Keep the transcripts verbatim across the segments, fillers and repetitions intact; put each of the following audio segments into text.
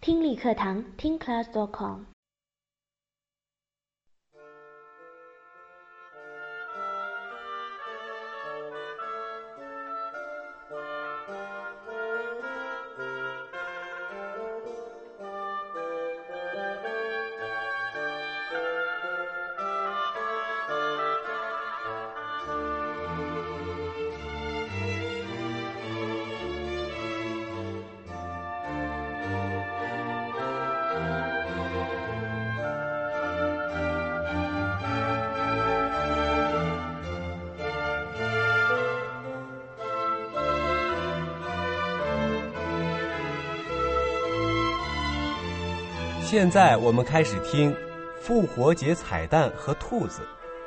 听力课堂听 class dot com。 现在我们开始听复活节彩蛋和兔子。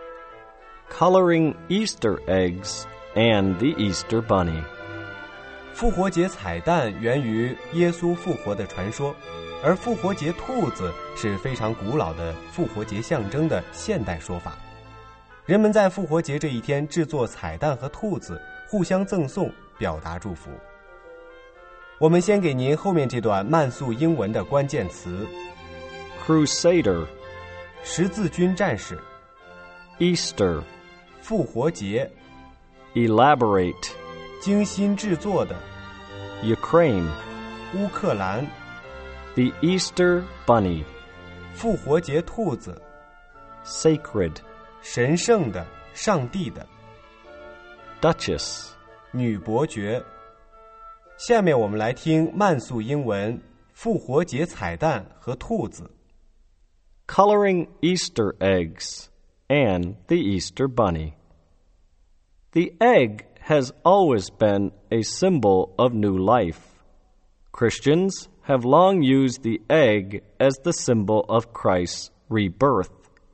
Coloring Easter eggs and the Easter Bunny. 复活节彩蛋源于耶稣复活的传说，而复活节兔子是非常古老的复活节象征的现代说法。人们在复活节这一天制作彩蛋和兔子，互相赠送，表达祝福。我们先给您后面这段慢速英文的关键词 ：Crusader, 十字军战士； Easter, 复活节； elaborate, 精心制作的； Ukraine, 乌克兰； the Easter Bunny, 复活节兔子； sacred, 神圣的，上帝的； Duchess, 女伯爵。下面我们来听慢速英文复活节彩蛋和兔子。 Coloring Easter eggs and the Easter Bunny. The egg has always been a symbol of new life. Christians have long used the egg as the symbol of Christ's rebirth.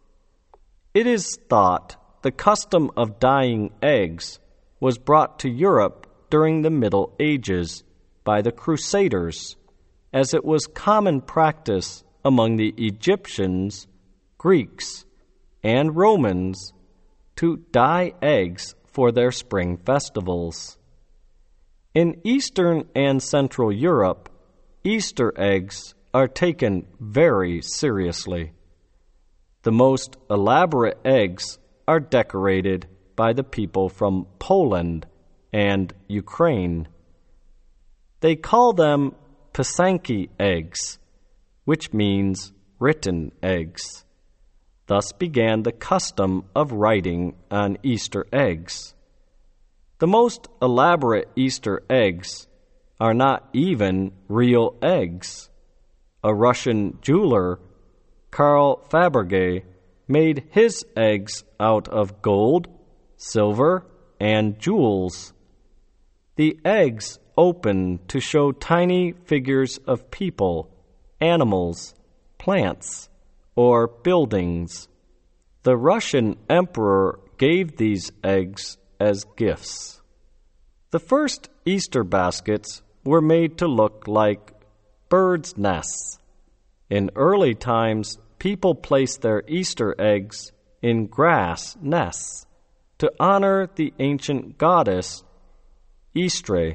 It is thought the custom of dyeing eggs was brought to Europe during the Middle Ages by the Crusaders, as it was common practice among the Egyptians, Greeks, and Romans to dye eggs for their spring festivals. In Eastern and Central Europe, Easter eggs are taken very seriously. The most elaborate eggs are decorated by the people from Poland and Ukraine. They call them Pisanki eggs, which means written eggs. Thus began the custom of writing on Easter eggs. The most elaborate Easter eggs are not even real eggs. A Russian jeweler, Karl Fabergé, made his eggs out of gold, silver, and jewels. The eggs open to show tiny figures of people, animals, plants, or buildings. The Russian emperor gave these eggs as gifts. The first Easter baskets were made to look like birds' nests. In early times, people placed their Easter eggs in grass nests to honor the ancient goddess Easter.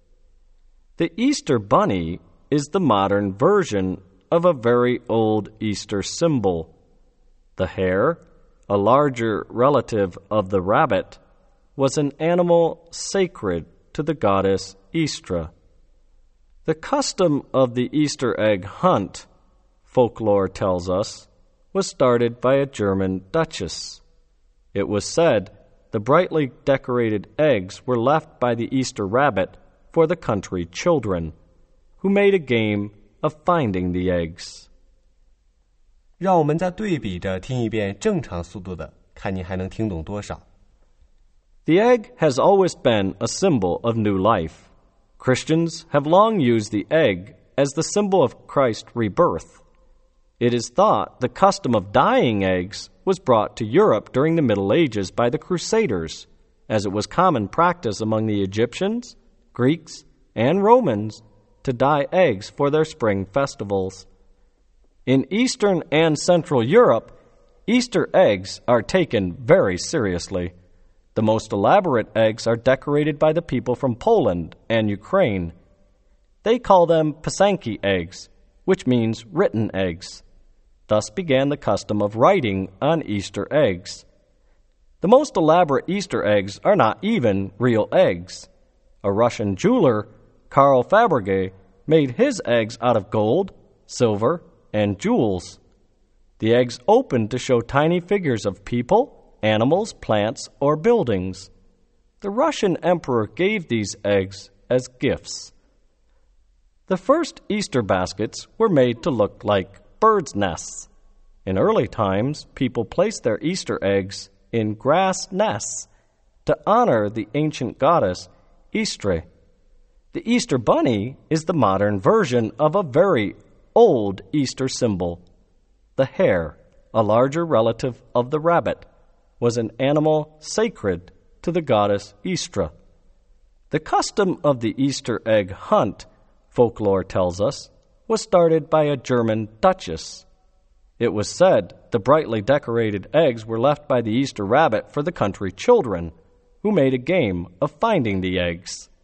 The Easter bunny is the modern version of a very old Easter symbol. The hare, a larger relative of the rabbit, was an animal sacred to the goddess Easter. The custom of the Easter egg hunt, folklore tells us, was started by a German duchess. It was said the brightly decorated eggs were left by the Easter rabbit for the country children, who made a game of finding the eggs. 让我们再对比着听一遍正常速度的，看你还能听懂多少。 The egg has always been a symbol of new life. Christians have long used the egg as the symbol of Christ's rebirth. It is thought the custom of dyeing eggs was brought to Europe during the Middle Ages by the Crusaders, as it was common practice among the Egyptians, Greeks, and Romans to dye eggs for their spring festivals. In Eastern and Central Europe, Easter eggs are taken very seriously. The most elaborate eggs are decorated by the people from Poland and Ukraine. They call them Pisanki eggs, which means written eggs. Thus began the custom of writing on Easter eggs. The most elaborate Easter eggs are not even real eggs. A Russian jeweler, Karl Fabergé, made his eggs out of gold, silver, and jewels. The eggs opened to show tiny figures of people, animals, plants, or buildings. The Russian emperor gave these eggs as gifts. The first Easter baskets were made to look like birds' nests. In early times, people placed their Easter eggs in grass nests to honor the ancient goddess Istre. The Easter bunny is the modern version of a very old Easter symbol. The hare, a larger relative of the rabbit, was an animal sacred to the goddess Istra. The custom of the Easter egg hunt, folklore tells us, was started by a German duchess. It was said the brightly decorated eggs were left by the Easter rabbit for the country children, who made a game of finding the eggs.